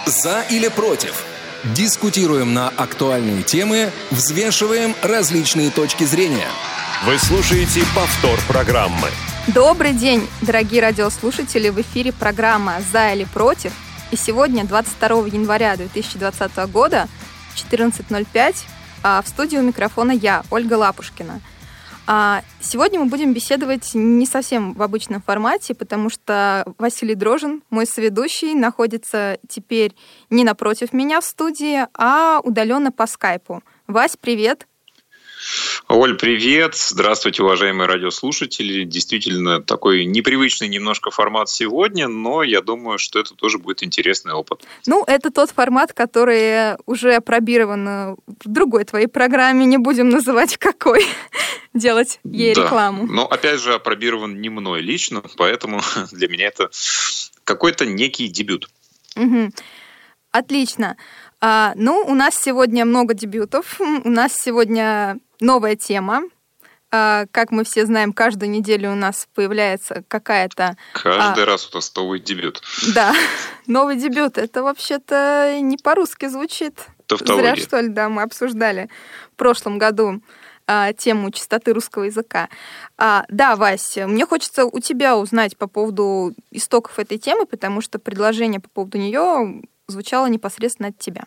За или против? Дискутируем на актуальные темы, взвешиваем различные точки зрения. Вы слушаете повтор программы. Добрый день, дорогие радиослушатели! В эфире программа «За или против». И сегодня, 22 января 2020 года, 14:05, в студии у микрофона я, Ольга Лапушкина. Сегодня мы будем беседовать не совсем в обычном формате, потому что Василий Дрожин, мой соведущий, находится теперь не напротив меня в студии, а удаленно по скайпу. Вась, привет! Оль, привет! Здравствуйте, уважаемые радиослушатели. Действительно, такой непривычный немножко формат сегодня, но я думаю, что это тоже будет интересный опыт. Это тот формат, который уже опробирован в другой твоей программе, не будем называть какой, делать ей рекламу. Но, опять же, опробирован не мной лично, поэтому для меня это какой-то некий дебют. Угу. Отлично. У нас сегодня много дебютов, у нас сегодня новая тема. Как мы все знаем, каждую неделю у нас появляется какая-то... Каждый раз у нас новый дебют. Да, новый дебют. Это вообще-то не по-русски звучит. Тавтология. Зря, что ли, да, мы обсуждали в прошлом году тему чистоты русского языка. Да, Вася, мне хочется у тебя узнать по поводу истоков этой темы, потому что предложение по поводу нее звучало непосредственно от тебя.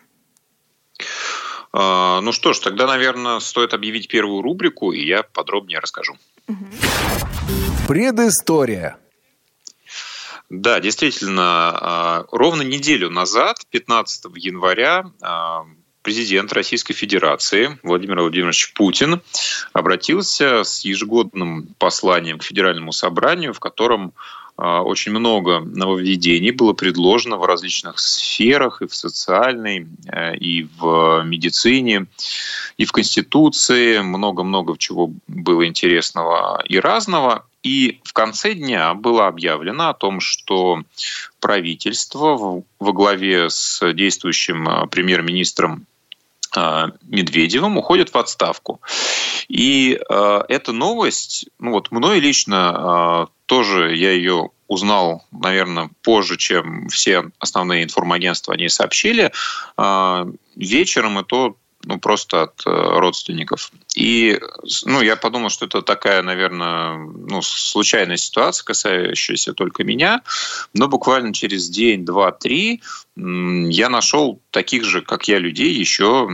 Ну что ж, тогда, наверное, стоит объявить первую рубрику, и я подробнее расскажу. Предыстория. Да, действительно, ровно неделю назад, 15 января, президент Российской Федерации Владимир Владимирович Путин обратился с ежегодным посланием к Федеральному собранию, в котором очень много нововведений было предложено в различных сферах, и в социальной, и в медицине, и в Конституции. Много-много чего было интересного и разного. И в конце дня было объявлено о том, что правительство во главе с действующим премьер-министром Медведевым уходит в отставку. И эта новость, мной лично тоже я ее узнал, наверное, позже, чем все основные информагентства о ней сообщили. Вечером, и то просто от родственников. И я подумал, что это такая, наверное, случайная ситуация, касающаяся только меня. Но буквально через день, два, три я нашел таких же, как я, людей еще,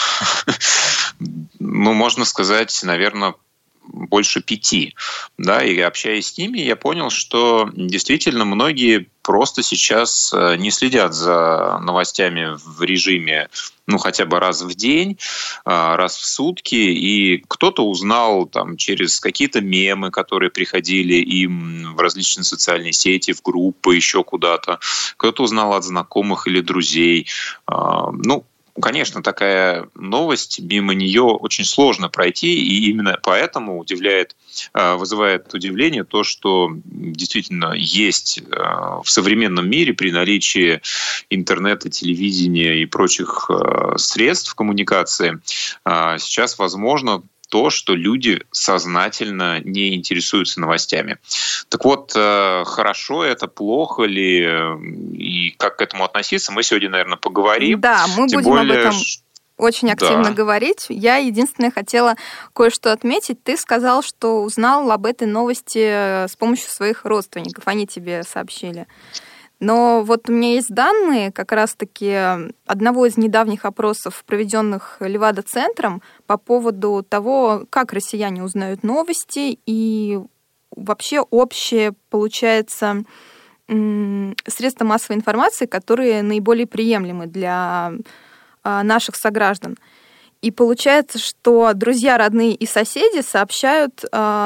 можно сказать, наверное, больше 5. Да, и общаясь с ними, я понял, что действительно многие просто сейчас не следят за новостями в режиме хотя бы раз в день, раз в сутки, и кто-то узнал через какие-то мемы, которые приходили им в различные социальные сети, в группы, еще куда-то, кто-то узнал от знакомых или друзей. Конечно, такая новость, мимо нее очень сложно пройти, и именно поэтому вызывает удивление то, что действительно есть в современном мире при наличии интернета, телевидения и прочих средств коммуникации сейчас возможно то, что люди сознательно не интересуются новостями. Так вот, хорошо это, плохо ли, и как к этому относиться, мы сегодня, наверное, поговорим. Да, мы будем об этом очень активно говорить. Я единственное хотела кое-что отметить. Ты сказал, что узнал об этой новости с помощью своих родственников. Они тебе сообщили. Но у меня есть данные как раз-таки одного из недавних опросов, проведенных Левада-центром, по поводу того, как россияне узнают новости, и вообще общее, получается, средства массовой информации, которые наиболее приемлемы для наших сограждан. И получается, что друзья, родные и соседи сообщают,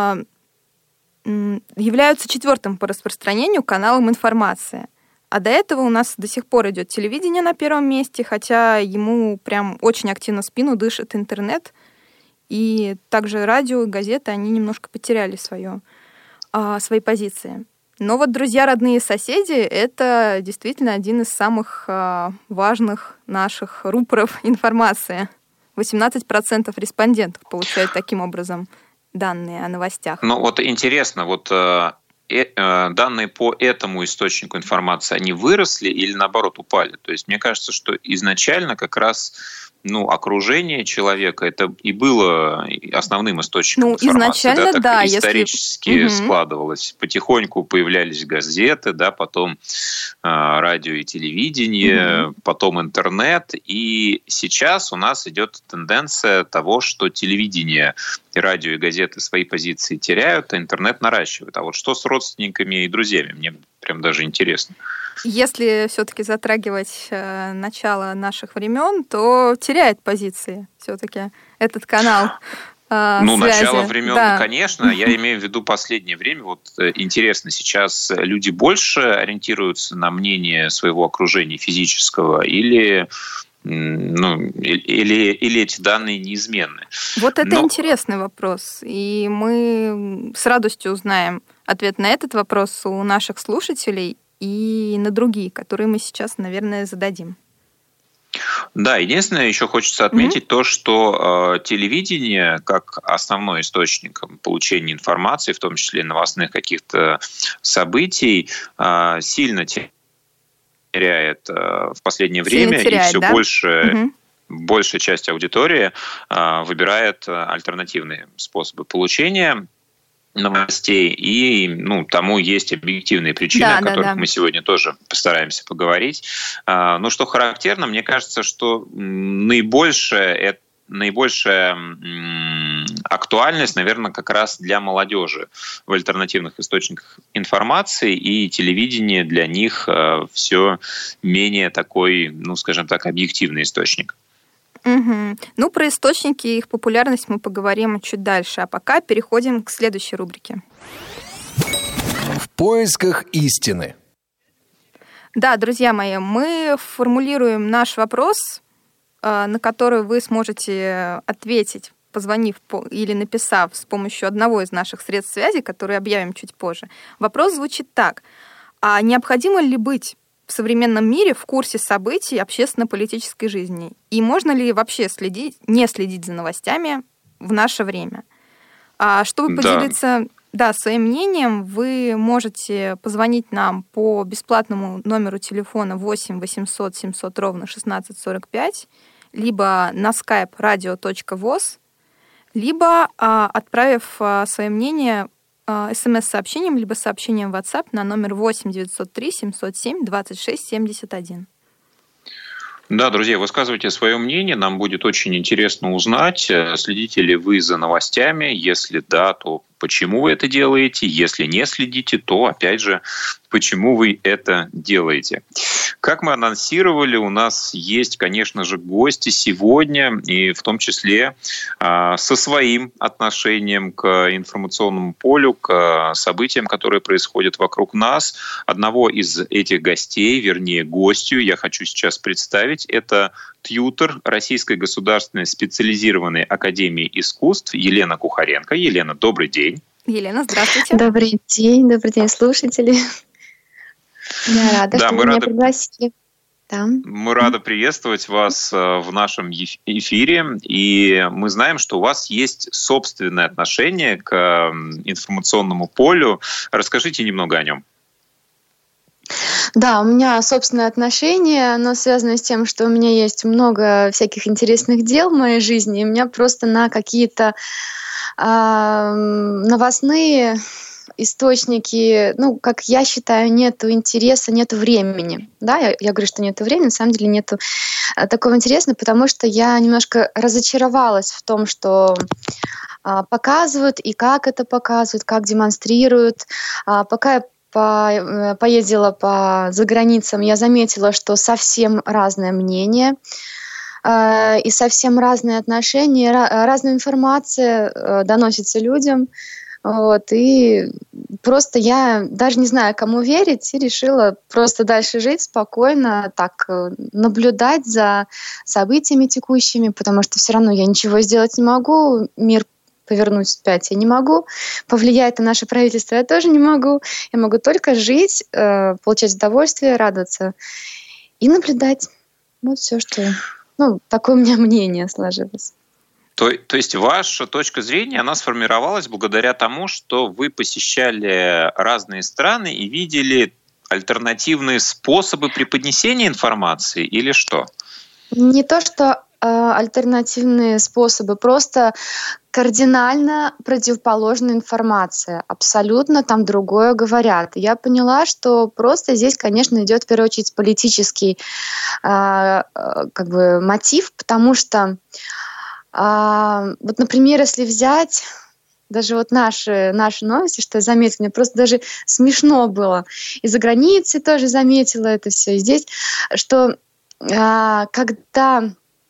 являются четвертым по распространению каналом информации. А до этого у нас до сих пор идет телевидение на первом месте, хотя ему прям очень активно спину дышит интернет. И также радио и газеты, они немножко потеряли свои позиции. Но друзья, родные и соседи — это действительно один из самых важных наших рупоров информации. 18% респондентов получают таким образом данные о новостях. Интересно, данные по этому источнику информации, они выросли или наоборот упали? То есть мне кажется, что изначально как раз окружение человека это и было основным источником информации. Так исторически складывалось. Потихоньку появлялись газеты, потом радио и телевидение, потом интернет. И сейчас у нас идет тенденция того, что телевидение, радио и газеты свои позиции теряют, а интернет наращивает. А вот что с родственниками и друзьями? Мне прям даже интересно. Если все-таки затрагивать начало наших времен, то теряет позиции все-таки этот канал. Начало времен, конечно. Я имею в виду последнее время. Вот интересно, сейчас люди больше ориентируются на мнение своего окружения физического или эти данные неизменны? Вот это интересный вопрос. И мы с радостью узнаем ответ на этот вопрос у наших слушателей и на другие, которые мы сейчас, наверное, зададим. Да, единственное, еще хочется отметить то, что телевидение, как основной источник получения информации, в том числе новостных каких-то событий, сильно теряет в последнее время, и все больше... Большая часть аудитории выбирает альтернативные способы получения новостей, и тому есть объективные причины, о которых мы сегодня тоже постараемся поговорить. Но что характерно, мне кажется, что наибольшая актуальность, наверное, как раз для молодежи в альтернативных источниках информации, и телевидение для них все менее такой, скажем так, объективный источник. Про источники и их популярность мы поговорим чуть дальше, а пока переходим к следующей рубрике. В поисках истины. Да, друзья мои, мы формулируем наш вопрос, на который вы сможете ответить, позвонив или написав с помощью одного из наших средств связи, которые объявим чуть позже. Вопрос звучит так. А необходимо ли быть в современном мире в курсе событий общественно-политической жизни? И можно ли вообще не следить за новостями в наше время? Чтобы поделиться своим мнением, вы можете позвонить нам по бесплатному номеру телефона 8 800 700 ровно 1645, либо на skype radio.voz, либо отправив свое мнение СМС-сообщением, либо сообщением в WhatsApp на номер 8 903 707 26 71. Да, друзья, высказывайте свое мнение. Нам будет очень интересно узнать, следите ли вы за новостями. Если да, то почему вы это делаете? Если не следите, то, опять же, почему вы это делаете? Как мы анонсировали, у нас есть, конечно же, гости сегодня, и в том числе со своим отношением к информационному полю, к событиям, которые происходят вокруг нас. Одного из этих гостей, вернее, гостью, я хочу сейчас представить. Это тьютор Российской государственной специализированной академии искусств Елена Кухаренко. Елена, добрый день. Елена, здравствуйте. Добрый день, слушатели. Я рада, что вы меня пригласили. Да. Мы рады приветствовать вас в нашем эфире, и мы знаем, что у вас есть собственное отношение к информационному полю. Расскажите немного о нем. Да, у меня собственное отношение, оно связано с тем, что у меня есть много всяких интересных дел в моей жизни, и у меня просто на какие-то новостные источники, как я считаю, нету интереса, нету времени. Да, я говорю, что нету времени, на самом деле нету такого интереса, потому что я немножко разочаровалась в том, что показывают и как это показывают, как демонстрируют. Пока я поездила за границам, я заметила, что совсем разное мнение и совсем разные отношения, разная информация доносится людям. И просто я даже не знаю, кому верить, и решила просто дальше жить спокойно, так наблюдать за событиями текущими, потому что все равно я ничего сделать не могу, мир повернуть вспять я не могу, повлиять на наше правительство я тоже не могу. Я могу только жить, получать удовольствие, радоваться и наблюдать. Вот все, что... такое у меня мнение сложилось. То есть ваша точка зрения, она сформировалась благодаря тому, что вы посещали разные страны и видели альтернативные способы преподнесения информации или что? Не то, что альтернативные способы, просто кардинально противоположная информация. Абсолютно там другое говорят. Я поняла, что просто здесь, конечно, идет в первую очередь политический мотив, потому что вот, например, если взять даже вот наши новости, что я заметила, мне просто даже смешно было. И за границей тоже заметила это все. И здесь, что когда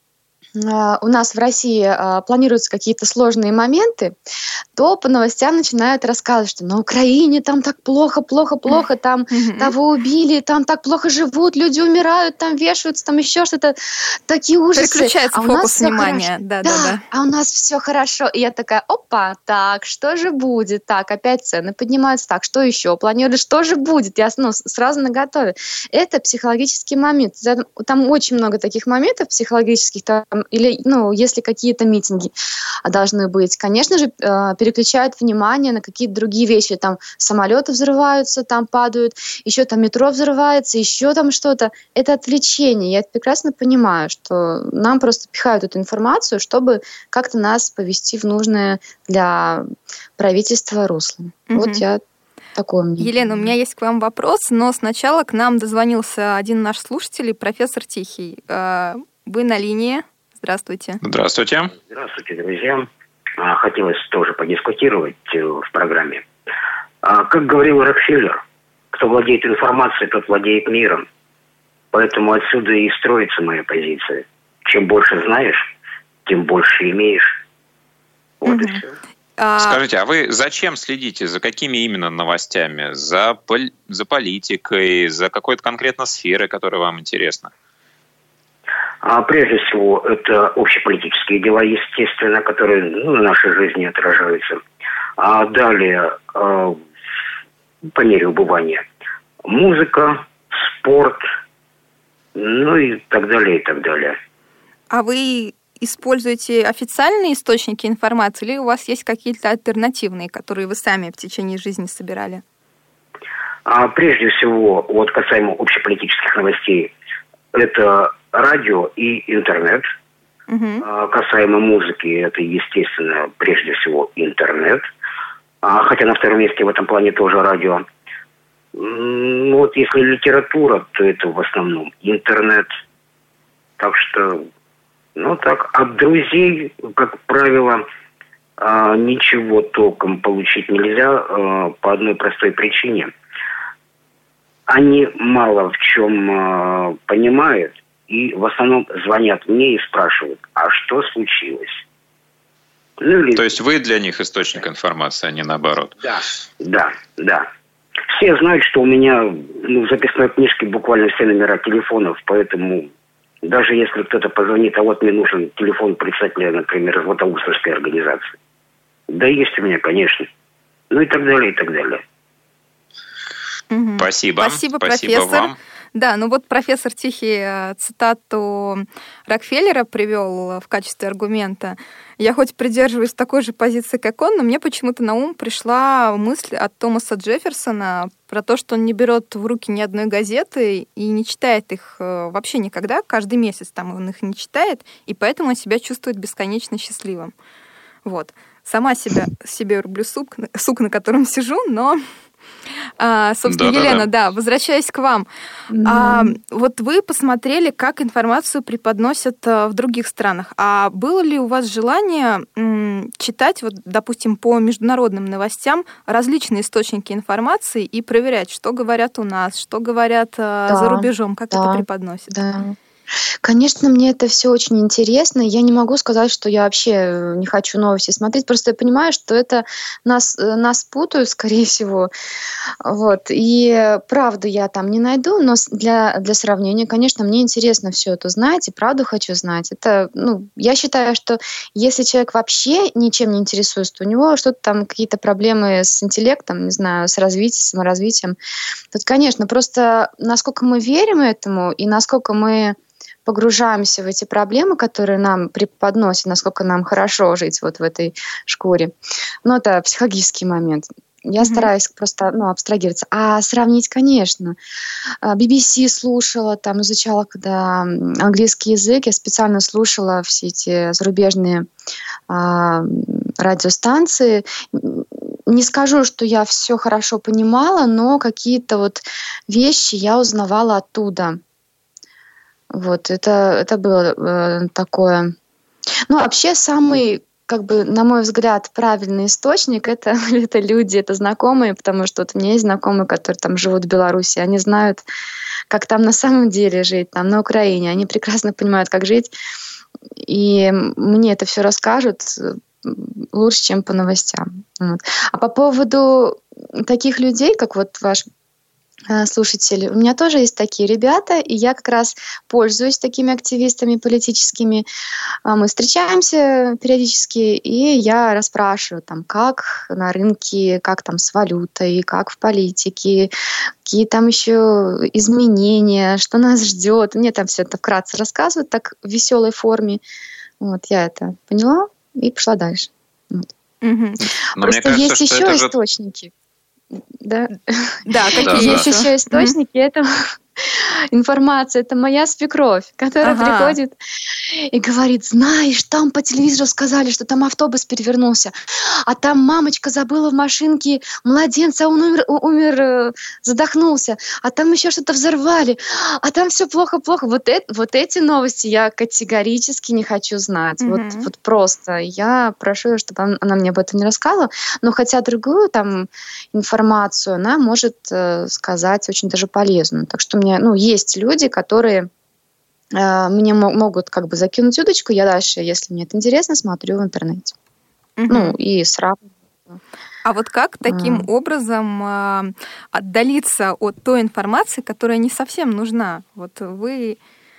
у нас в России планируются какие-то сложные моменты, то по новостям начинают рассказывать, что на Украине там так плохо, там того убили, там так плохо живут, люди умирают, там вешаются, там еще что-то, такие ужасы. Переключается фокус внимания. Да, а у нас все хорошо. И я такая, опа, так, что же будет? Так, опять цены поднимаются, так, что еще? Планировали, что же будет? Я сразу наготове. Это психологический момент. Там очень много таких моментов психологических, там, или, если какие-то митинги должны быть, конечно же, переключают внимание на какие-то другие вещи. Там самолеты взрываются, там падают, еще там метро взрывается, еще там что-то. Это отвлечение. Я прекрасно понимаю, что нам просто пихают эту информацию, чтобы как-то нас повести в нужное для правительства русло. Вот я такое мнение. Елена, у меня есть к вам вопрос, но сначала к нам дозвонился один наш слушатель, профессор Тихий. Вы на линии. Здравствуйте. Здравствуйте. Здравствуйте, друзья. Хотелось тоже подискутировать в программе. Как говорил Рокфеллер, кто владеет информацией, тот владеет миром. Поэтому отсюда и строится моя позиция. Чем больше знаешь, тем больше имеешь. Вот и все. Скажите, а вы зачем следите? За какими именно новостями? За политикой? За какой-то конкретно сферой, которая вам интересна? Прежде всего, это общеполитические дела, естественно, которые на нашей жизни отражаются. А далее, по мере убывания, музыка, спорт, и так далее, и так далее. А вы используете официальные источники информации или у вас есть какие-то альтернативные, которые вы сами в течение жизни собирали? Прежде всего, касаемо общеполитических новостей, это радио и интернет. Касаемо музыки, это, естественно, прежде всего интернет. Хотя на втором месте в этом плане тоже радио. Если литература, то это в основном интернет. Так что, так. От друзей, как правило, ничего толком получить нельзя по одной простой причине. Они мало в чем понимают. И в основном звонят мне и спрашивают, а что случилось? То есть вы для них источник информации, а не наоборот? Да. Все знают, что у меня в записной книжке буквально все номера телефонов, поэтому даже если кто-то позвонит, мне нужен телефон председателя, например, Златоустовской организации. Да есть у меня, конечно. И так далее, и так далее. Спасибо. Спасибо, профессор. Вам. Да, профессор Тихий цитату Рокфеллера привел в качестве аргумента. Я хоть придерживаюсь такой же позиции, как он, но мне почему-то на ум пришла мысль от Томаса Джефферсона про то, что он не берет в руки ни одной газеты и не читает их вообще никогда, каждый месяц там он их не читает, и поэтому он себя чувствует бесконечно счастливым. Сама себе рублю сук, на котором сижу, но... Собственно, Елена, возвращаясь к вам. Вы посмотрели, как информацию преподносят в других странах. А было ли у вас желание читать, допустим, по международным новостям различные источники информации и проверять, что говорят у нас, что говорят за рубежом, как это преподносят? Да. Конечно, мне это все очень интересно. Я не могу сказать, что я вообще не хочу новости смотреть. Просто я понимаю, что это нас путают, скорее всего. И правду я там не найду, но для сравнения, конечно, мне интересно все это знать, и правду хочу знать. Это, я считаю, что если человек вообще ничем не интересуется, то у него что-то там, какие-то проблемы с интеллектом, не знаю, с развитием, саморазвитием. Тут, конечно, просто насколько мы верим этому и насколько мы погружаемся в эти проблемы, которые нам преподносят, насколько нам хорошо жить вот в этой шкуре. Но это психологический момент. Я стараюсь просто абстрагироваться. А сравнить, конечно. BBC слушала, там изучала, когда английский язык, я специально слушала все эти зарубежные радиостанции. Не скажу, что я все хорошо понимала, но какие-то вот вещи я узнавала оттуда. Вот, это было такое. Вообще самый, на мой взгляд, правильный источник это люди, это знакомые, потому что вот у меня есть знакомые, которые там живут в Беларуси, они знают, как там на самом деле жить, там на Украине, они прекрасно понимают, как жить, и мне это все расскажут лучше, чем по новостям. Вот. А по поводу таких людей, как вот ваш слушатель, у меня тоже есть такие ребята, и я как раз пользуюсь такими активистами политическими. Мы встречаемся периодически, и я расспрашиваю, там, как на рынке, как там с валютой, как в политике, какие там еще изменения, что нас ждет. Мне там все это вкратце рассказывают, так в веселой форме. Вот, я это поняла и пошла дальше. Вот. Просто есть еще источники. Да, какие есть еще источники? Это информация, это моя свекровь, которая приходит и говорит: знаешь, там по телевизору сказали, что там автобус перевернулся, а там мамочка забыла в машинке младенца, он умер, задохнулся, а там еще что-то взорвали, а там все плохо-плохо. Вот эти новости я категорически не хочу знать. Вот просто. Я прошу ее, чтобы она мне об этом не рассказывала, но хотя другую там информацию она может сказать очень даже полезную. Так что у меня, есть люди, которые мне могут закинуть удочку, я дальше, если мне это интересно, смотрю в интернете. И сравниваю. А вот как таким образом отдалиться от той информации, которая не совсем нужна? Вот вы,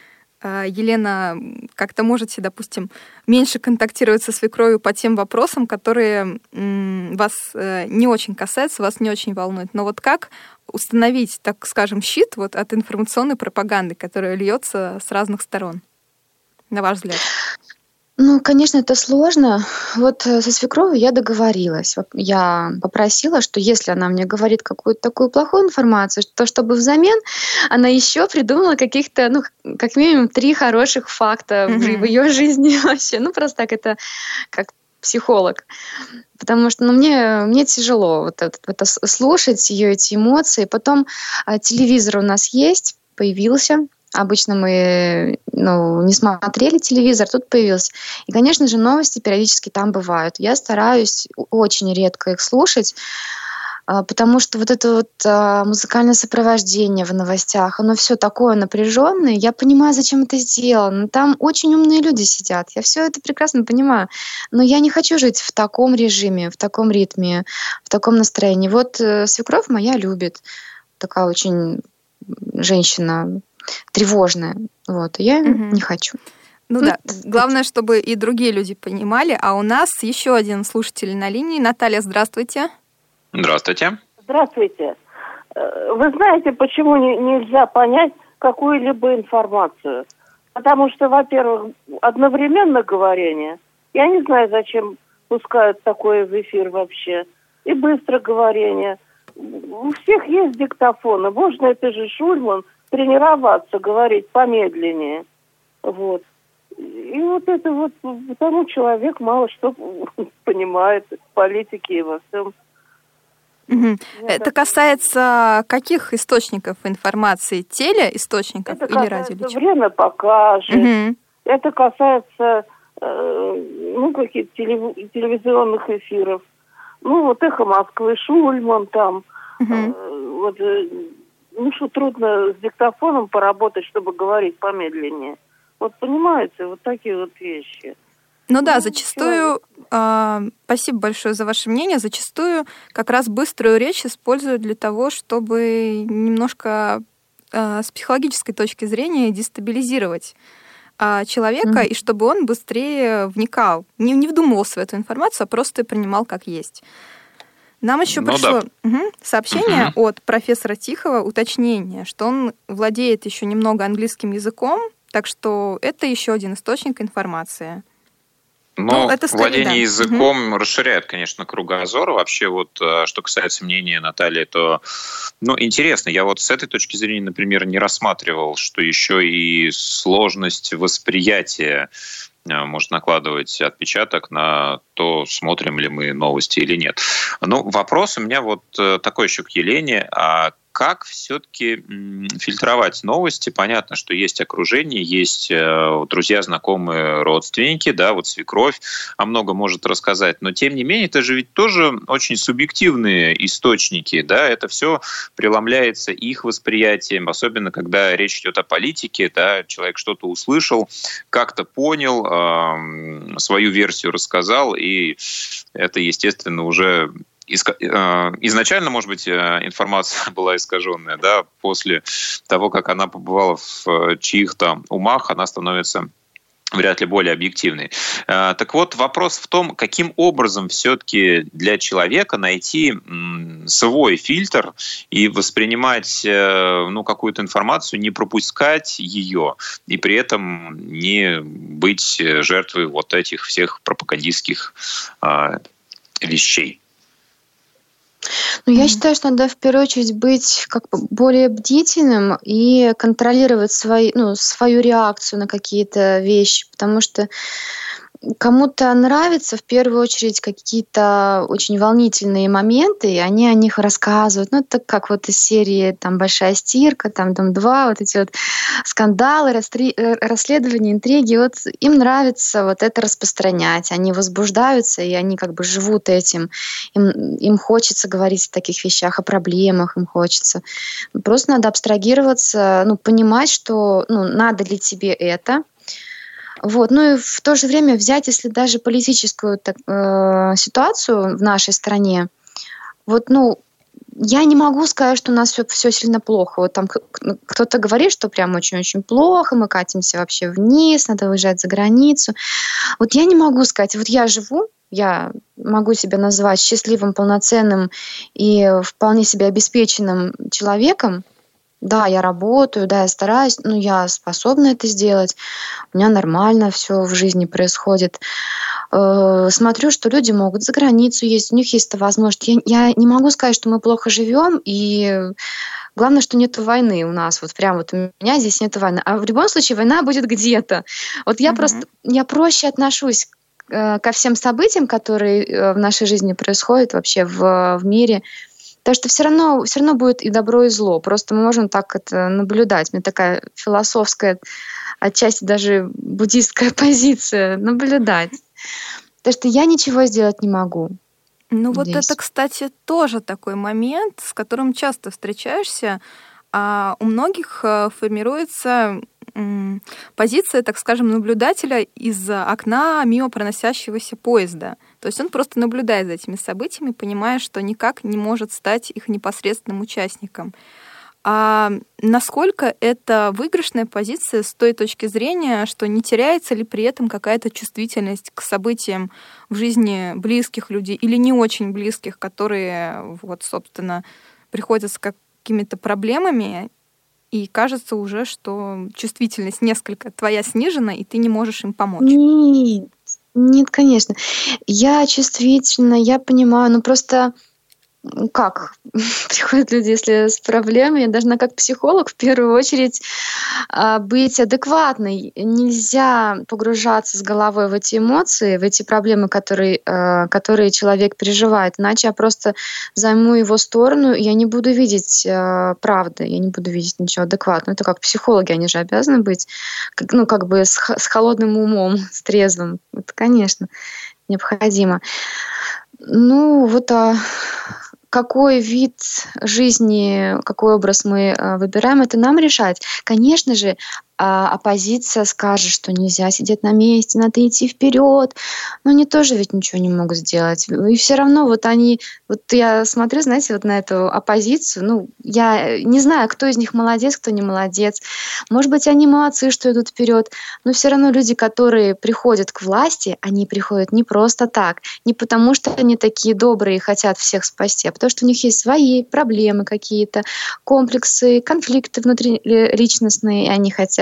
Елена, как-то можете, допустим, меньше контактировать со свекровью по тем вопросам, которые вас не очень касаются, вас не очень волнуют. Но вот как установить, так скажем, щит вот от информационной пропаганды, которая льется с разных сторон, на ваш взгляд? Конечно, это сложно. Вот со свекровью я договорилась. Я попросила, что если она мне говорит какую-то такую плохую информацию, то чтобы взамен она еще придумала каких-то, как минимум 3 хороших факта в ее жизни вообще. Просто так это как психолог. Потому что мне тяжело вот это слушать, ее эти эмоции. Потом телевизор у нас есть, появился. Обычно мы не смотрели телевизор, тут появился. И, конечно же, новости периодически там бывают. Я стараюсь очень редко их слушать, потому что вот это музыкальное сопровождение в новостях, оно все такое напряженное. Я понимаю, зачем это сделано. Там очень умные люди сидят. Я все это прекрасно понимаю. Но я не хочу жить в таком режиме, в таком ритме, в таком настроении. Вот свекровь моя любит. Такая очень женщина тревожная. Вот. Я не хочу. Да. Главное, чтобы и другие люди понимали. А у нас еще один слушатель на линии. Наталья, здравствуйте. Здравствуйте. Здравствуйте. Вы знаете, почему нельзя понять какую-либо информацию? Потому что, во-первых, одновременно говорение. Я не знаю, зачем пускают такое в эфир вообще. И быстро говорение. У всех есть диктофоны. Можно, это же Шульман, тренироваться, говорить помедленнее. Вот. И вот это вот, потому человек мало что понимает в политике и во всем. Это касается каких источников информации? Телеисточников или радиоисточников? Время покажет. Это касается каких-то телевизионных эфиров. Вот «Эхо Москвы», Шульман там. Что трудно с диктофоном поработать, чтобы говорить помедленнее. Вот понимаете, вот такие вот вещи. Зачастую, спасибо большое за ваше мнение, зачастую как раз быструю речь используют для того, чтобы немножко с психологической точки зрения дестабилизировать человека, и чтобы он быстрее вникал, не вдумывался в эту информацию, а просто принимал как есть. Нам еще пришло сообщение от профессора Тихого, уточнение, что он владеет еще немного английским языком, Так что это еще один источник информации. Но владение языком расширяет, конечно, кругозор. Вообще, вот что касается мнения Натальи, то интересно. Я вот с этой точки зрения, например, не рассматривал, что еще и сложность восприятия может накладывать отпечаток на то, смотрим ли мы новости или нет. Вопрос у меня вот такой еще к Елене. А как все-таки фильтровать новости? Понятно, что есть окружение, есть друзья, знакомые, родственники, да, вот свекровь о многом может рассказать, но тем не менее это же ведь тоже очень субъективные источники, да, это все преломляется их восприятием, особенно когда речь идет о политике, да, человек что-то услышал, как-то понял, свою версию рассказал, и это, естественно, уже изначально, может быть, информация была искаженная, да, после того, как она побывала в чьих-то умах, она становится вряд ли более объективной. Так вот, вопрос в том, каким образом все-таки для человека найти свой фильтр и воспринимать какую-то информацию, не пропускать ее, и при этом не быть жертвой вот этих всех пропагандистских вещей. Я считаю, что надо в первую очередь быть более бдительным и контролировать свою реакцию на какие-то вещи, потому что кому-то нравятся в первую очередь какие-то очень волнительные моменты, и они о них рассказывают. Это как вот из серии «Большая стирка», «Дом-2», вот эти вот скандалы, расследования, интриги. Вот им нравится вот это распространять. Они возбуждаются, и они живут этим. Им хочется говорить о таких вещах, о проблемах им хочется. Просто надо абстрагироваться, понимать, что надо ли тебе это. И в то же время взять, если даже политическую ситуацию в нашей стране, я не могу сказать, что у нас все сильно плохо. Кто-то говорит, что прям очень-очень плохо, мы катимся вообще вниз, надо уезжать за границу. Я не могу сказать, я могу себя назвать счастливым, полноценным и вполне себе обеспеченным человеком. Да, я работаю, да, я стараюсь, но я способна это сделать. У меня нормально все в жизни происходит. Смотрю, что люди могут за границу ездить, у них есть эта возможность. Я не могу сказать, что мы плохо живем, и главное, что нет войны у нас. У меня здесь нет войны. А в любом случае война будет где-то. Я проще отношусь ко всем событиям, которые в нашей жизни происходят вообще в мире. Потому что все равно будет и добро, и зло. Просто мы можем так это наблюдать. У меня такая философская, отчасти даже буддистская позиция — наблюдать. Потому что я ничего сделать не могу. Это, кстати, тоже такой момент, с которым часто встречаешься. А у многих формируется позиция, так скажем, наблюдателя из окна мимо проносящегося поезда. То есть он просто наблюдает за этими событиями, понимая, что никак не может стать их непосредственным участником. А насколько это выигрышная позиция с той точки зрения, что не теряется ли при этом какая-то чувствительность к событиям в жизни близких людей или не очень близких, которые, собственно, приходят с какими-то проблемами, и кажется уже, что чувствительность несколько твоя снижена, и ты не можешь им помочь? Нет, конечно. Я чувствительна, я понимаю, просто как приходят люди, если с проблемой, я должна как психолог в первую очередь быть адекватной. Нельзя погружаться с головой в эти эмоции, в эти проблемы, которые человек переживает. Иначе я просто займу его сторону, и я не буду видеть правды, я не буду видеть ничего адекватного. Это как психологи, они же обязаны быть с холодным умом, с трезвым. Это, конечно, необходимо. Какой вид жизни, какой образ мы выбираем, это нам решать. Конечно же, оппозиция скажет, что нельзя сидеть на месте, надо идти вперед. Но они тоже ведь ничего не могут сделать. И все равно я смотрю, на эту оппозицию, я не знаю, кто из них молодец, кто не молодец. Может быть, они молодцы, что идут вперед, но все равно люди, которые приходят к власти, они приходят не просто так, не потому что они такие добрые и хотят всех спасти, а потому что у них есть свои проблемы какие-то, комплексы, конфликты внутриличностные, и они хотят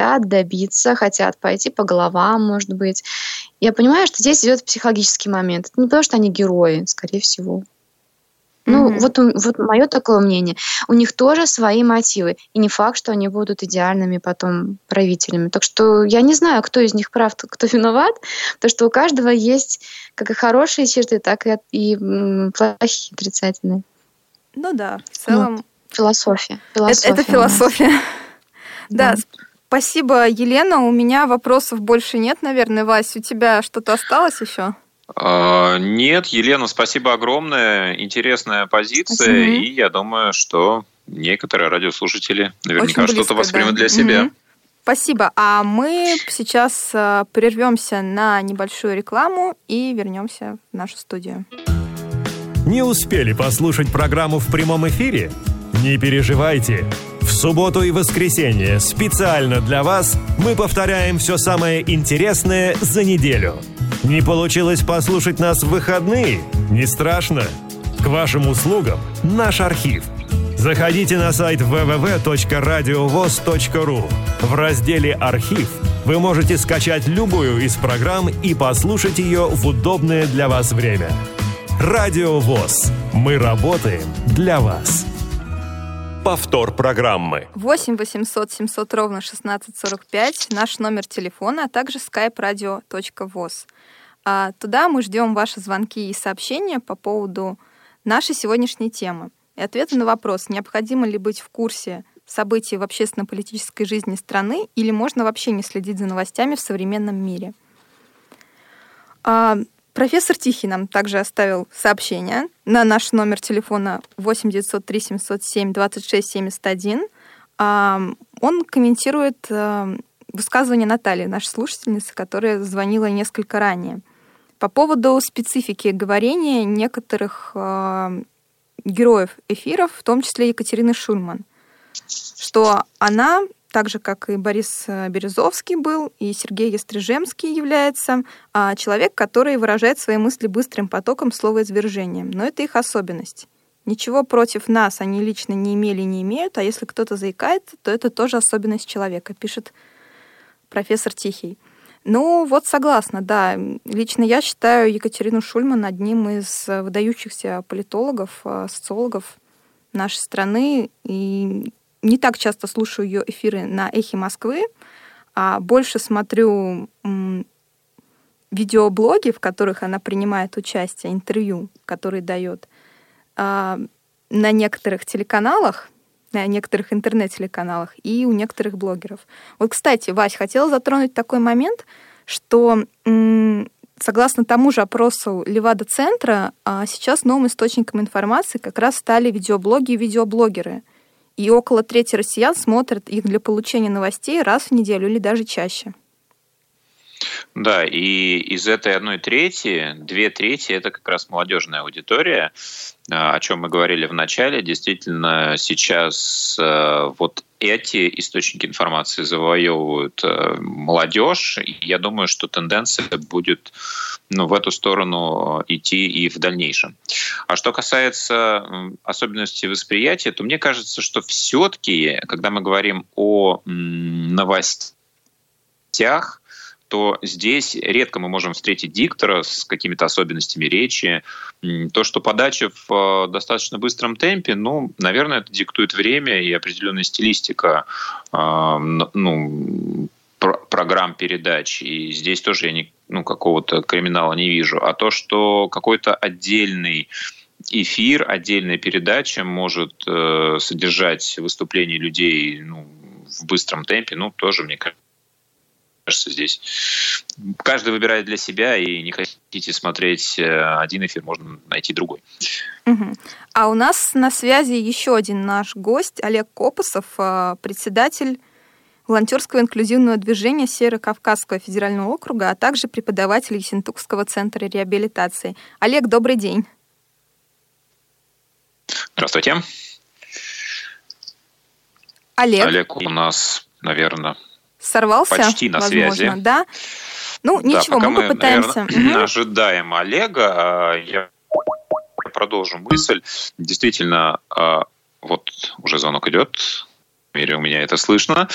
хотят добиться, хотят пойти по головам, может быть. Я понимаю, что здесь идет психологический момент. Это не потому, что они герои, скорее всего. Ну, вот мое такое мнение. У них тоже свои мотивы. И не факт, что они будут идеальными потом правителями. Так что я не знаю, кто из них прав, кто виноват. Потому что у каждого есть как и хорошие черты, так и плохие, отрицательные. Ну да, в целом... Вот. Философия. Это философия. Да, спасибо, Елена. У меня вопросов больше нет, наверное. Вась, у тебя что-то осталось еще? Нет, Елена, спасибо огромное. Интересная позиция. И я думаю, что некоторые радиослушатели наверняка что-то воспримут для себя. Спасибо. А мы сейчас прервемся на небольшую рекламу и вернемся в нашу студию. Не успели послушать программу в прямом эфире? Не переживайте. В субботу и воскресенье специально для вас мы повторяем все самое интересное за неделю. Не получилось послушать нас в выходные? Не страшно. К вашим услугам наш архив. Заходите на сайт www.radiovoz.ru. В разделе «Архив» вы можете скачать любую из программ и послушать ее в удобное для вас время. Радио ВОС. Мы работаем для вас. Повтор программы. 8 800 700 ровно 1645. Наш номер телефона, а также skype-radio.voz. Туда мы ждем ваши звонки и сообщения по поводу нашей сегодняшней темы. И ответы на вопрос, необходимо ли быть в курсе событий в общественно-политической жизни страны или можно вообще не следить за новостями в современном мире. Профессор Тихий нам также оставил сообщение на наш номер телефона 8 903 707 26 71. Он комментирует высказывание Натальи, нашей слушательницы, которая звонила несколько ранее, по поводу специфики говорения некоторых героев эфиров, в том числе Екатерины Шульман, что она, так же, как и Борис Березовский был, и Сергей Ястрежемский является, человек, который выражает свои мысли быстрым потоком, словоизвержением. Но это их особенность. Ничего против нас они лично не имели и не имеют, а если кто-то заикается, то это тоже особенность человека, пишет профессор Тихий. Ну, вот согласна, да. Лично я считаю Екатерину Шульман одним из выдающихся политологов, социологов нашей страны, и не так часто слушаю ее эфиры на «Эхе Москвы», а больше смотрю видеоблоги, в которых она принимает участие, интервью, которые дает на некоторых телеканалах, на некоторых интернет-телеканалах и у некоторых блогеров. Вот, кстати, Вась, хотела затронуть такой момент, что согласно тому же опросу Левада-центра, сейчас новым источником информации как раз стали видеоблоги и видеоблогеры. И около трети россиян смотрят их для получения новостей раз в неделю или даже чаще. Да, и из этой 1/3, 2/3 это как раз молодежная аудитория, о чем мы говорили в начале. Действительно, сейчас вот эти источники информации завоевывают молодежь. И я думаю, что тенденция будет в эту сторону идти и в дальнейшем. А что касается особенностей восприятия, то мне кажется, что все-таки, когда мы говорим о новостях, то здесь редко мы можем встретить диктора с какими-то особенностями речи. То, что подача в достаточно быстром темпе, наверное, это диктует время и определенная стилистика программ передач. И здесь тоже я какого-то криминала не вижу. А то, что какой-то отдельный эфир, отдельная передача может содержать выступления людей в быстром темпе, тоже, мне кажется, здесь каждый выбирает для себя, и не хотите смотреть один эфир, можно найти другой. Угу. А у нас на связи еще один наш гость, Олег Копосов, председатель волонтерского инклюзивного движения Северо-Кавказского федерального округа, а также преподаватель Ессентукского центра реабилитации. Олег, добрый день. Здравствуйте. Олег у нас, наверное, сорвался? Почти на связи. Да? Ничего, мы попытаемся. Наверное, ожидаем Олега. Я продолжу мысль. Действительно, вот уже звонок идет. мере, у меня это слышно.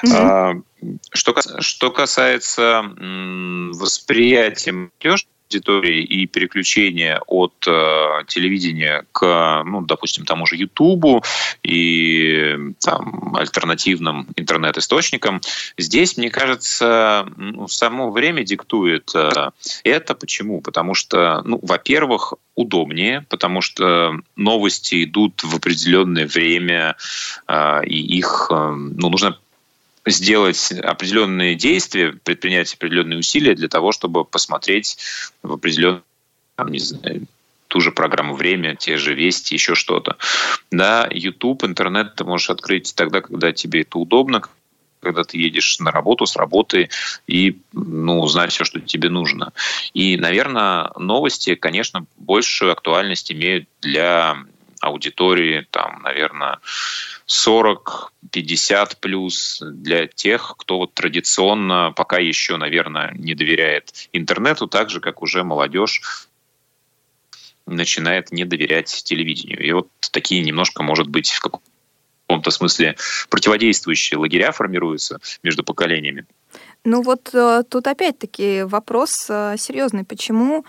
Что касается восприятия молодежи, аудитории и переключения от телевидения к, допустим, тому же Ютубу и альтернативным интернет-источникам, здесь, мне кажется, само время диктует это. Почему? Потому что, во-первых, удобнее, потому что новости идут в определенное время, и их нужно сделать определенные действия, предпринять определенные усилия для того, чтобы посмотреть в определенную, ту же программу «Время», те же «Вести», еще что-то. Да, YouTube, интернет ты можешь открыть тогда, когда тебе это удобно, когда ты едешь на работу, с работы, и узнать все, что тебе нужно. И, наверное, новости, конечно, большую актуальность имеют для аудитории, наверное, 40-50 плюс, для тех, кто традиционно пока еще, наверное, не доверяет интернету, так же, как уже молодежь начинает не доверять телевидению. И такие немножко, может быть, в каком-то смысле противодействующие лагеря формируются между поколениями. Тут опять-таки вопрос серьезный. Почему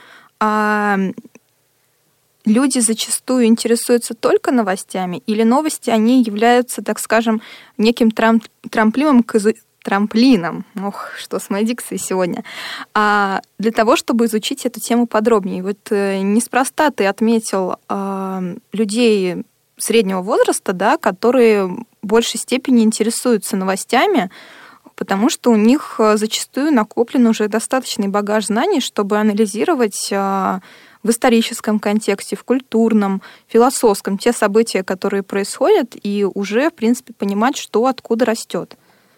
люди зачастую интересуются только новостями, или новости, они являются, так скажем, неким трамплином, что с моей дикцией сегодня, для того, чтобы изучить эту тему подробнее. Неспроста ты отметил людей среднего возраста, да, которые в большей степени интересуются новостями, потому что у них зачастую накоплен уже достаточный багаж знаний, чтобы анализировать в историческом контексте, в культурном, философском те события, которые происходят, и уже, в принципе, понимать, что откуда растет.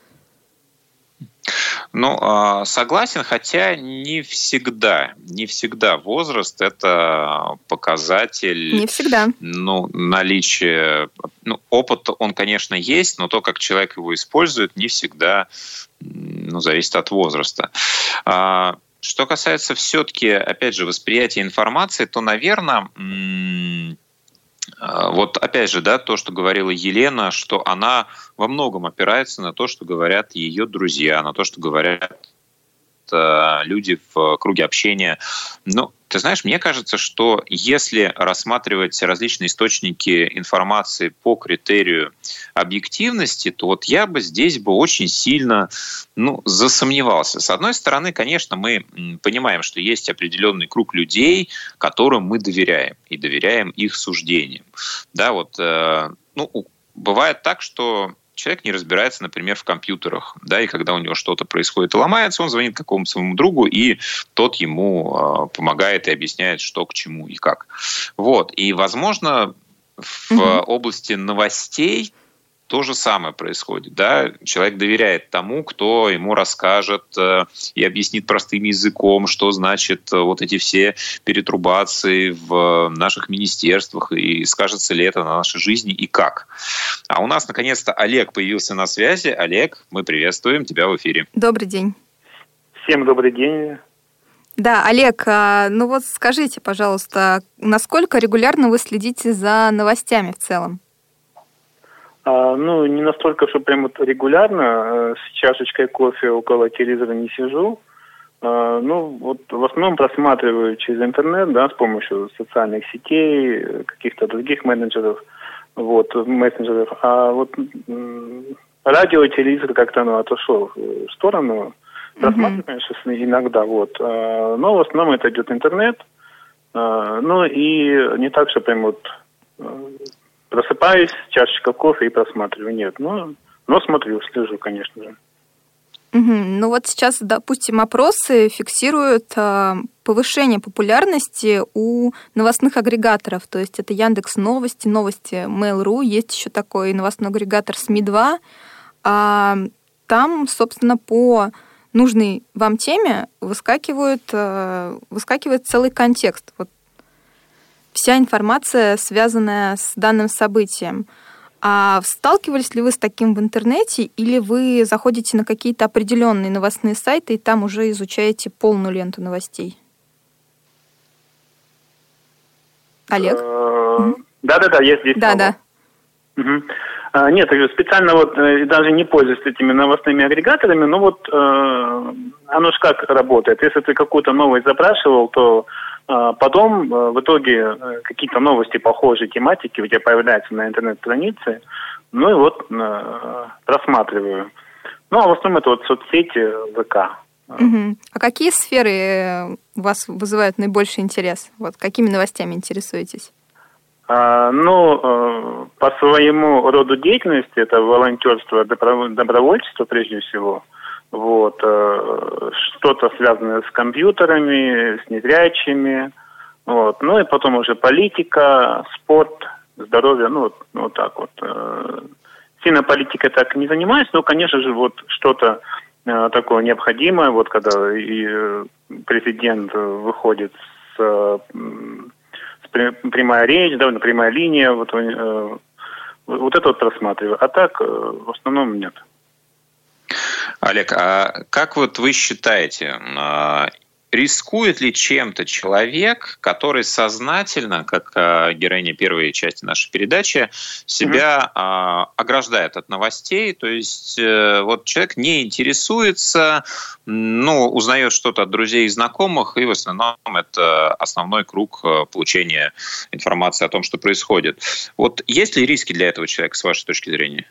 Согласен, хотя не всегда возраст – это показатель. Не всегда. Наличие. Опыт, он, конечно, есть, но то, как человек его использует, не всегда зависит от возраста. Что касается все-таки, опять же, восприятия информации, то, наверное, опять же, то, что говорила Елена, что она во многом опирается на то, что говорят ее друзья, на то, что говорят люди в круге общения. Ты знаешь, мне кажется, что если рассматривать различные источники информации по критерию объективности, то я бы здесь очень сильно засомневался. С одной стороны, конечно, мы понимаем, что есть определенный круг людей, которым мы доверяем, и доверяем их суждениям. Бывает так, что человек не разбирается, например, в компьютерах, и когда у него что-то происходит и ломается, он звонит какому-то своему другу, и тот ему помогает и объясняет, что к чему и как. И, возможно, в области новостей то же самое происходит. Человек доверяет тому, кто ему расскажет и объяснит простым языком, что значит эти все перетрубации в наших министерствах, и скажется ли это на нашей жизни и как. А у нас, наконец-то, Олег появился на связи. Олег, мы приветствуем тебя в эфире. Добрый день. Всем добрый день. Да, Олег, скажите, пожалуйста, насколько регулярно вы следите за новостями в целом? Не настолько, что прям регулярно, с чашечкой кофе около телевизора не сижу. В основном просматриваю через интернет, с помощью социальных сетей, каких-то других мессенджеров. Радио и телевизор как-то отошел в сторону. Просматриваю, конечно, иногда, но в основном это идет интернет. И не так, что прям просыпаюсь, чашечка кофе и просматриваю. Нет, но смотрю, слежу, конечно же. Сейчас, допустим, опросы фиксируют повышение популярности у новостных агрегаторов. То есть это Яндекс.Новости, новости Mail.ru, есть еще такой новостной агрегатор СМИ-2. Там, собственно, по нужной вам теме выскакивает целый контекст. Вся информация, связанная с данным событием. А сталкивались ли вы с таким в интернете, или вы заходите на какие-то определенные новостные сайты и там уже изучаете полную ленту новостей? Олег? Да, есть здесь. Да. Нет, специально вот даже не пользуюсь этими новостными агрегаторами, но вот оно же как работает. Если ты какую-то новость запрашивал, то потом в итоге какие-то новости похожей тематики у тебя появляются на интернет-странице, ну и вот просматриваю. Ну, а в основном это вот соцсети, ВК. Угу. А какие сферы у вас вызывают наибольший интерес? Вот какими новостями интересуетесь? По своему роду деятельности это волонтерство, добровольчество прежде всего. Вот, что-то связанное с компьютерами, с незрячими. Вот, ну и потом уже политика, спорт, здоровье, вот так вот. Сильно политикой так не занимаюсь, но, конечно же, вот что-то такое необходимое, вот когда и президент выходит с прямая речь, да, прямая линия, вот это вот просматриваю. А так, в основном, нет. Олег, а как вот вы считаете, рискует ли чем-то человек, который сознательно, как героиня первой части нашей передачи, себя ограждает от новостей? То есть вот человек не интересуется, узнает что-то от друзей и знакомых, и в основном это основной круг получения информации о том, что происходит. Вот есть ли риски для этого человека, с вашей точки зрения?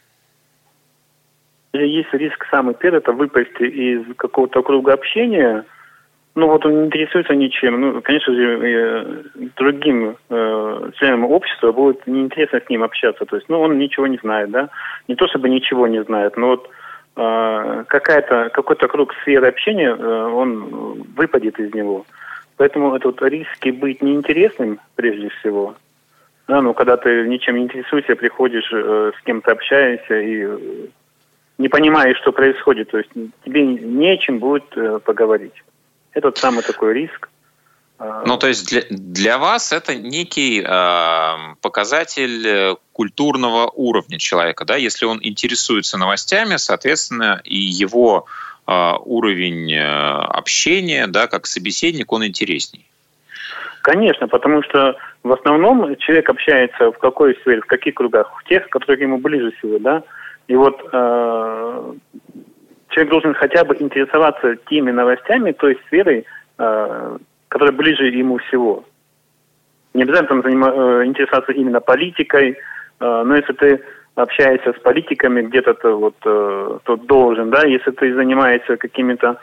Есть риск самый первый, это выпасть из какого-то круга общения. Он не интересуется ничем. Конечно же, другим членам общества будет неинтересно с ним общаться. То есть, он ничего не знает, да. Не то чтобы ничего не знает, но вот какой-то круг сферы общения, он выпадет из него. Поэтому это риски быть неинтересным прежде всего. Да, когда ты ничем не интересуешься, приходишь, с кем-то общаешься и не понимаешь, что происходит. То есть тебе не о чем будет поговорить. Это самый такой риск. То есть для вас это некий показатель культурного уровня человека, да? Если он интересуется новостями, соответственно, и его уровень общения, да, как собеседник, он интересней. Конечно, потому что в основном человек общается в какой сфере, в каких кругах? В тех, которые ему ближе всего, да? И вот человек должен хотя бы интересоваться теми новостями, той сферой, которая ближе ему всего. Не обязательно интересоваться именно политикой, но если ты общаешься с политиками, где-то то должен, да, если ты занимаешься какими-то,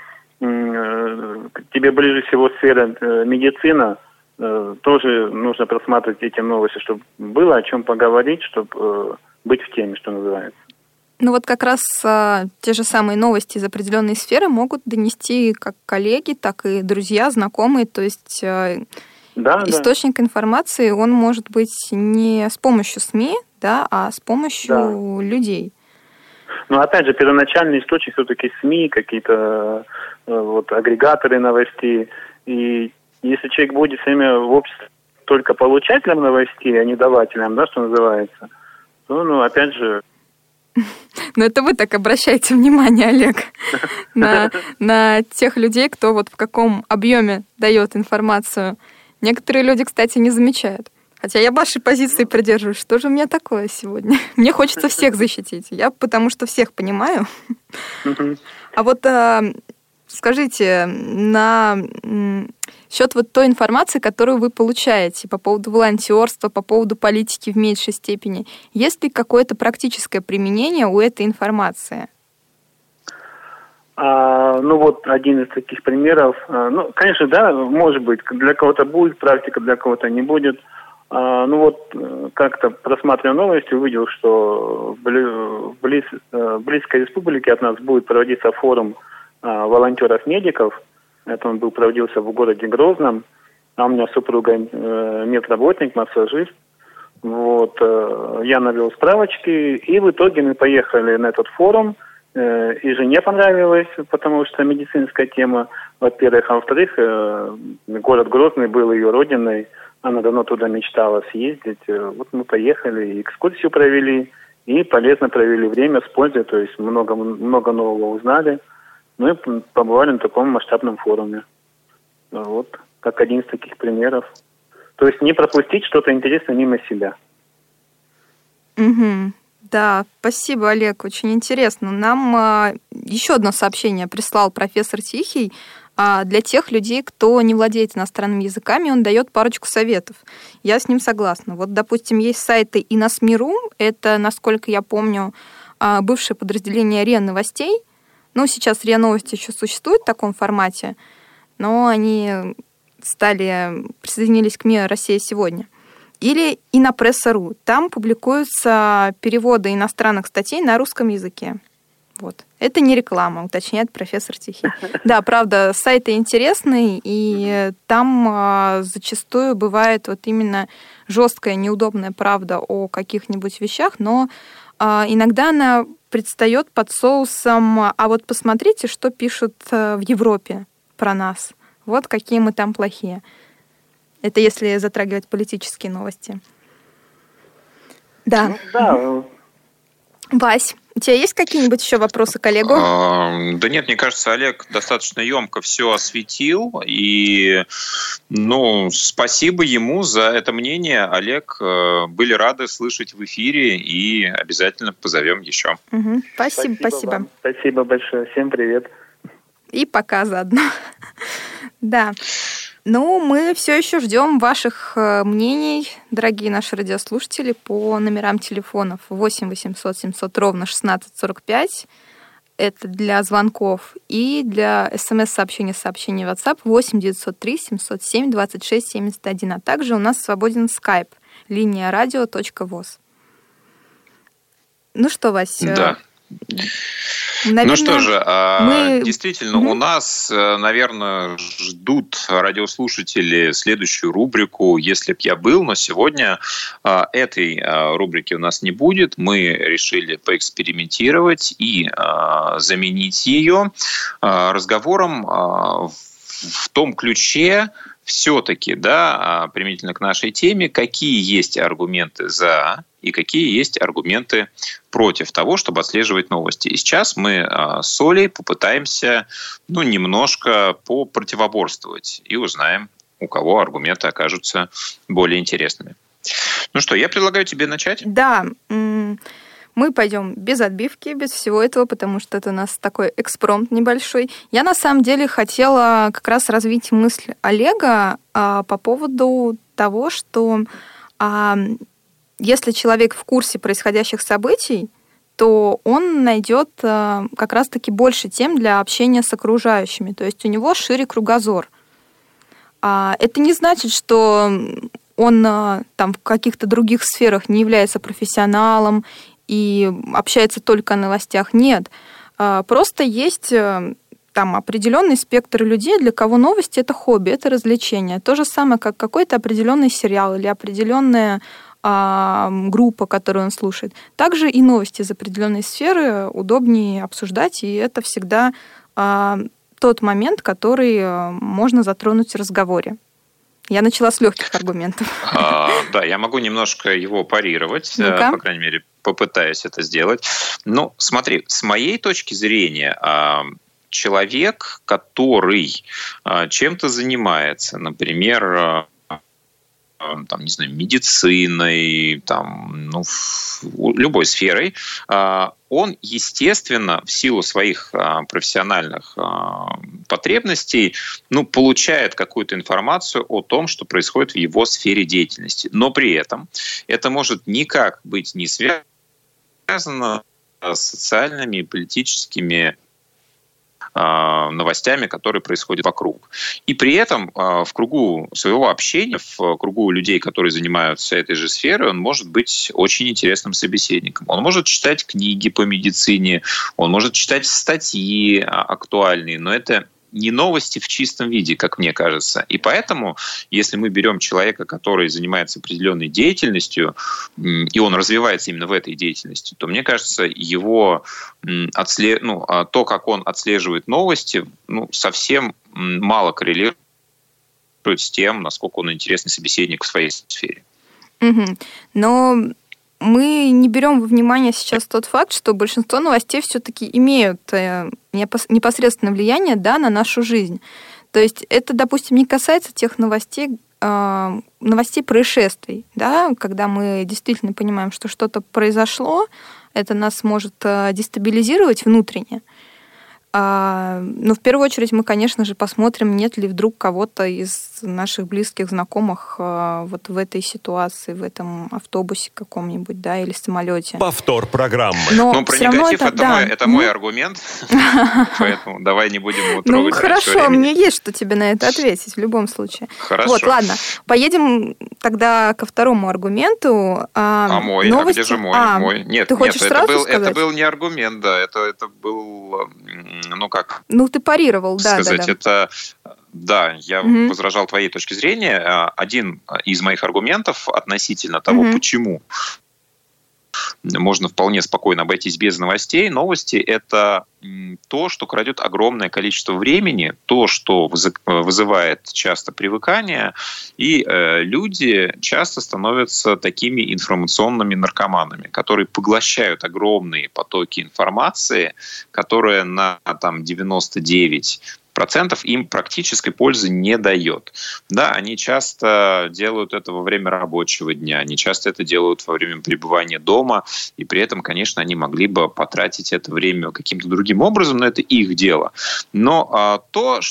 тебе ближе всего сфера медицина, тоже нужно просматривать эти новости, чтобы было о чем поговорить, чтобы быть в теме, что называется. Как раз те же самые новости из определенной сферы могут донести как коллеги, так и друзья, знакомые. То есть источник информации, он может быть не с помощью СМИ, да, а с помощью людей. Но опять же, первоначальный источник все-таки СМИ, какие-то агрегаторы новостей. И если человек будет все время в обществе только получателем новостей, а не давателем, да, что называется, то, опять же... Но это вы так обращаете внимание, Олег, на тех людей, кто в каком объеме дает информацию. Некоторые люди, кстати, не замечают. Хотя я вашей позиции придерживаюсь. Что же у меня такое сегодня? Мне хочется всех защитить. Я потому что всех понимаю. А скажите, на счет той информации, которую вы получаете по поводу волонтерства, по поводу политики в меньшей степени, есть ли какое-то практическое применение у этой информации? Один из таких примеров. Конечно, да, может быть, для кого-то будет практика, для кого-то не будет. Как-то просматривая новости, увидел, что в близкой республике от нас будет проводиться форум волонтеров-медиков. Это он проводился в городе Грозном. А у меня супруга медработник, массажист. Я навел справочки, и в итоге мы поехали на этот форум. И жене понравилось, потому что медицинская тема, во-первых. А во-вторых, город Грозный был ее родиной. Она давно туда мечтала съездить. Мы поехали, экскурсию провели, и полезно провели время с пользой. То есть много нового узнали. И побывали на таком масштабном форуме. Как один из таких примеров. То есть не пропустить что-то интересное мимо себя. Угу. Да, спасибо, Олег, очень интересно. Нам еще одно сообщение прислал профессор Тихий. Для тех людей, кто не владеет иностранными языками, он дает парочку советов. Я с ним согласна. Вот, допустим, есть сайты Иносми.ру, это, насколько я помню, бывшее подразделение РИА Новостей. Ну, сейчас РИА Новости еще существует в таком формате, но они присоединились к МИА «Россия сегодня». Или Инопресса.ру. Там публикуются переводы иностранных статей на русском языке. Вот. Это не реклама, уточняет профессор Тихий. Да, правда, сайты интересные, и там зачастую бывает вот именно жесткая, неудобная правда о каких-нибудь вещах, но иногда она предстает под соусом «а вот посмотрите, что пишут в Европе про нас. Вот какие мы там плохие». Это если затрагивать политические новости. Да. Да. Вась, у тебя есть какие-нибудь еще вопросы к Олегу? Да нет, мне кажется, Олег достаточно емко все осветил. И, спасибо ему за это мнение. Олег, были рады слышать в эфире и обязательно позовем еще. Угу. Спасибо. Вам. Спасибо большое. Всем привет. И пока заодно. Да. Мы все еще ждем ваших мнений, дорогие наши радиослушатели, по номерам телефонов 8 800 700 ровно 1645. Это для звонков. И для смс-сообщений в WhatsApp 8 903 707 26 71. А также у нас свободен Skype, линия radio.voz. Ну что, Вась? Да. Наверное, что же, действительно, у нас, наверное, ждут радиослушатели следующую рубрику «Если б я был», но сегодня этой рубрики у нас не будет. Мы решили поэкспериментировать и заменить ее разговором в том ключе, все-таки, применительно к нашей теме, какие есть аргументы «за» и какие есть аргументы против того, чтобы отслеживать новости. И сейчас мы с Олей попытаемся немножко попротивоборствовать и узнаем, у кого аргументы окажутся более интересными. Ну что, я предлагаю тебе начать. Да, мы пойдем без отбивки, без всего этого, потому что это у нас такой экспромт небольшой. Я на самом деле хотела как раз развить мысль Олега по поводу того, что если человек в курсе происходящих событий, то он найдет как раз-таки больше тем для общения с окружающими. То есть у него шире кругозор. Это не значит, что он в каких-то других сферах не является профессионалом и общается только о новостях. Нет. Просто есть определенный спектр людей, для кого новости — это хобби, это развлечение. То же самое, как какой-то определенный сериал или определенная группа, которую он слушает. Также и новости из определенной сферы удобнее обсуждать, и это всегда тот момент, который можно затронуть в разговоре. Я начала с легких аргументов. Да, я могу немножко его парировать, по крайней мере, попытаюсь это сделать. Смотри, с моей точки зрения, человек, который чем-то занимается, например, медициной, любой сферой, он, естественно, в силу своих профессиональных потребностей, получает какую-то информацию о том, что происходит в его сфере деятельности. Но при этом это может никак быть не связано с социальными и политическими новостями, которые происходят вокруг. И при этом в кругу своего общения, в кругу людей, которые занимаются этой же сферой, он может быть очень интересным собеседником. Он может читать книги по медицине, он может читать статьи актуальные, но это не новости в чистом виде, как мне кажется. И поэтому, если мы берем человека, который занимается определенной деятельностью, и он развивается именно в этой деятельности, то, мне кажется, его то, как он отслеживает новости, совсем мало коррелирует с тем, насколько он интересный собеседник в своей сфере. Но мы не берем во внимание сейчас тот факт, что большинство новостей все-таки имеют непосредственное влияние на нашу жизнь. То есть это, допустим, не касается тех новостей, новостей происшествий, да, когда мы действительно понимаем, что что-то произошло, это нас может дестабилизировать внутренне. Но в первую очередь мы, конечно же, посмотрим, нет ли вдруг кого-то из наших близких знакомых вот в этой ситуации, в этом автобусе каком-нибудь, да, или самолете. Повтор программы. Но про негатив это мой аргумент, поэтому давай не будем его трогать. Ну, хорошо, мне есть что тебе на это ответить в любом случае. Хорошо. Вот, ладно, поедем тогда ко второму аргументу. Мой? А где же мой? Нет, ты хочешь сразу сказать? Это был не аргумент, да, это был... ты парировал, да. Это... Да, я возражал твоей точке зрения. Один из моих аргументов относительно того, почему можно вполне спокойно обойтись без новостей. Новости – это то, что крадет огромное количество времени, то, что вызывает часто привыкание, и люди часто становятся такими информационными наркоманами, которые поглощают огромные потоки информации, которые на 99% им практической пользы не дает. Да, они часто делают это во время рабочего дня, они часто это делают во время пребывания дома, и при этом, конечно, они могли бы потратить это время каким-то другим образом, но это их дело. Но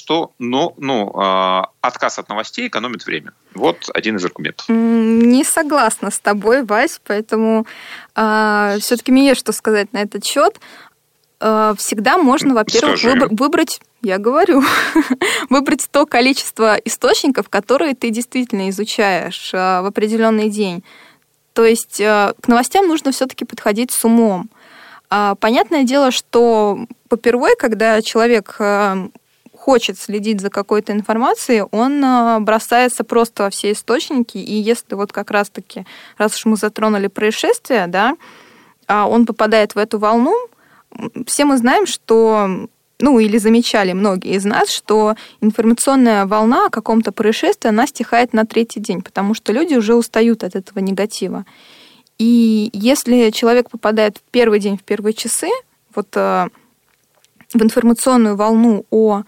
отказ от новостей экономит время. Вот один из аргументов. Не согласна с тобой, Вась, поэтому все-таки мне есть что сказать на этот счет. Всегда можно, во-первых, выбрать, я говорю, выбрать то количество источников, которые ты действительно изучаешь в определенный день. То есть к новостям нужно все-таки подходить с умом. Понятное дело, что попервой, когда человек хочет следить за какой-то информацией, он бросается просто во все источники, и если вот как раз-таки, раз уж мы затронули происшествие, да, он попадает в эту волну. Все мы знаем, что, или замечали многие из нас, что информационная волна о каком-то происшествии, она стихает на третий день, потому что люди уже устают от этого негатива. И если человек попадает в первый день, в первые часы, вот в информационную волну о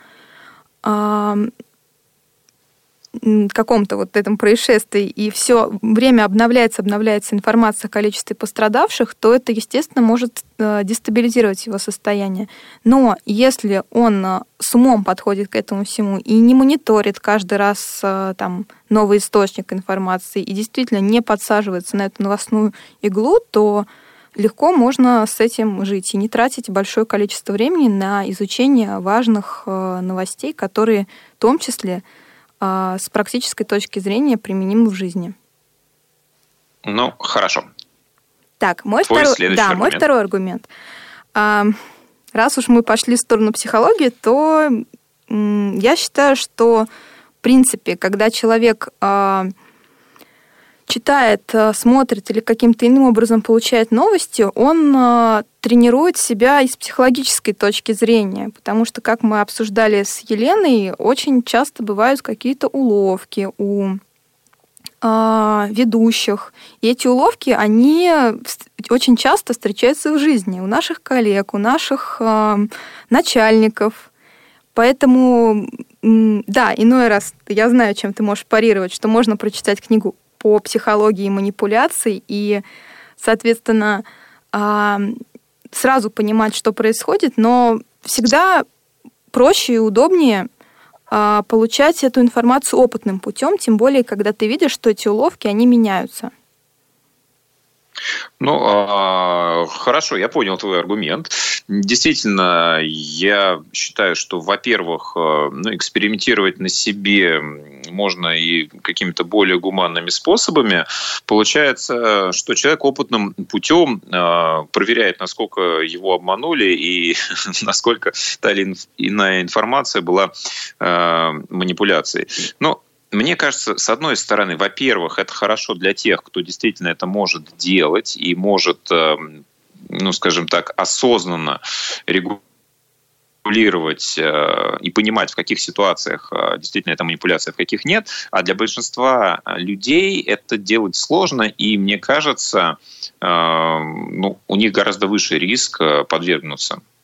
каком-то вот этом происшествии, и все время обновляется информация о количестве пострадавших, то это, естественно, может дестабилизировать его состояние. Но если он с умом подходит к этому всему и не мониторит каждый раз новый источник информации и действительно не подсаживается на эту новостную иглу, то легко можно с этим жить и не тратить большое количество времени на изучение важных новостей, которые в том числе с практической точки зрения применимы в жизни. Ну, хорошо. Так, мой второй аргумент. Раз уж мы пошли в сторону психологии, то я считаю, что, в принципе, когда человек читает, смотрит или каким-то иным образом получает новости, он тренирует себя и с психологической точки зрения, потому что, как мы обсуждали с Еленой, очень часто бывают какие-то уловки у ведущих. И эти уловки, они очень часто встречаются в жизни у наших коллег, у наших начальников. Поэтому, да, иной раз я знаю, чем ты можешь парировать, что можно прочитать книгу по психологии манипуляций и, соответственно, сразу понимать, что происходит, но всегда проще и удобнее получать эту информацию опытным путем, тем более, когда ты видишь, что эти уловки, они меняются. Ну, хорошо, я понял твой аргумент. Действительно, я считаю, что, во-первых, экспериментировать на себе можно и какими-то более гуманными способами. Получается, что человек опытным путем проверяет, насколько его обманули и насколько та или иная информация была манипуляцией. Но мне кажется, с одной стороны, во-первых, это хорошо для тех, кто действительно это может делать и может, скажем так, осознанно регулировать и понимать, в каких ситуациях действительно это манипуляция, в каких нет. А для большинства людей это делать сложно, и мне кажется, у них гораздо выше риск подвергнуться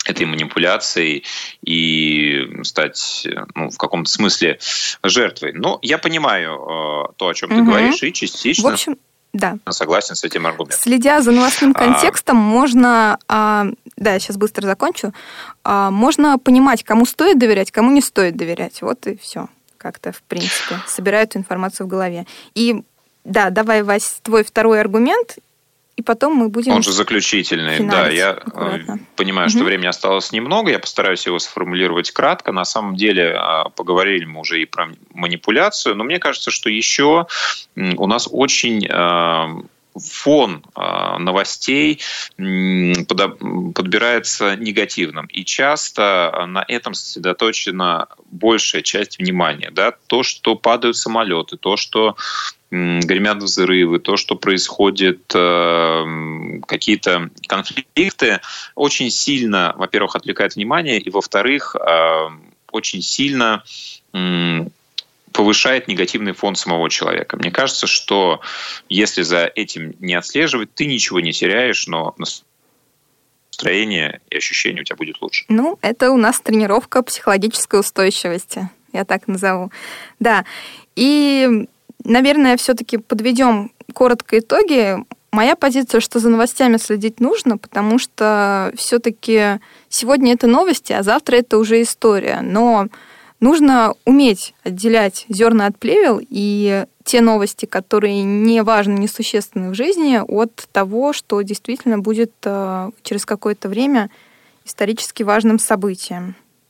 этой манипуляцией и стать, в каком-то смысле жертвой. Но я понимаю то, о чем ты говоришь, и частично... В общем, да. Согласен с этим аргументом. Следя за новостным контекстом, можно... я сейчас быстро закончу. Можно понимать, кому стоит доверять, кому не стоит доверять. Вот и все. Как-то, в принципе, собираю эту информацию в голове. И, давай, Вась, твой второй аргумент, и потом мы будем... Он же заключительный. Да, я понимаю, что времени осталось немного. Я постараюсь его сформулировать кратко. На самом деле, поговорили мы уже и про манипуляцию, но мне кажется, что еще у нас очень... фон новостей подбирается негативным. И часто на этом сосредоточена большая часть внимания. Да? То, что падают самолеты, то, что гремят взрывы, то, что происходят какие-то конфликты, очень сильно, во-первых, отвлекает внимание, и, во-вторых, очень сильно повышает негативный фон самого человека. Мне кажется, что если за этим не отслеживать, ты ничего не теряешь, но настроение и ощущение у тебя будет лучше. Это у нас тренировка психологической устойчивости, я так назову. Да, и, наверное, все-таки подведем коротко итоги. Моя позиция, что за новостями следить нужно, потому что все-таки сегодня это новости, а завтра это уже история. Но нужно уметь отделять зерна от плевел и те новости, которые не важны, не существенны в жизни, от того, что действительно будет через какое-то время исторически важным событием.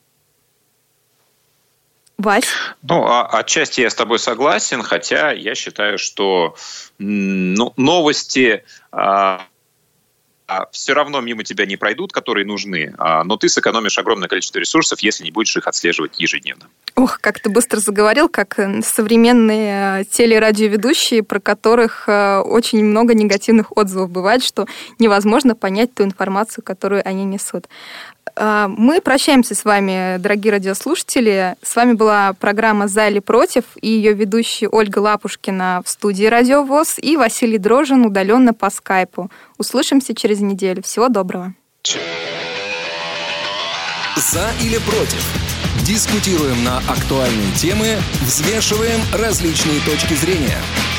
Вась? Отчасти я с тобой согласен, хотя я считаю, что новости... все равно мимо тебя не пройдут, которые нужны, но ты сэкономишь огромное количество ресурсов, если не будешь их отслеживать ежедневно. Как ты быстро заговорил, как современные телерадиоведущие, про которых очень много негативных отзывов бывает, что невозможно понять ту информацию, которую они несут. Мы прощаемся с вами, дорогие радиослушатели. С вами была программа «За или против» и ее ведущие Ольга Лапушкина в студии Радио ВОС и Василий Дрожжин удаленно по скайпу. Услышимся через неделю. Всего доброго. «За или против». Дискутируем на актуальные темы, взвешиваем различные точки зрения.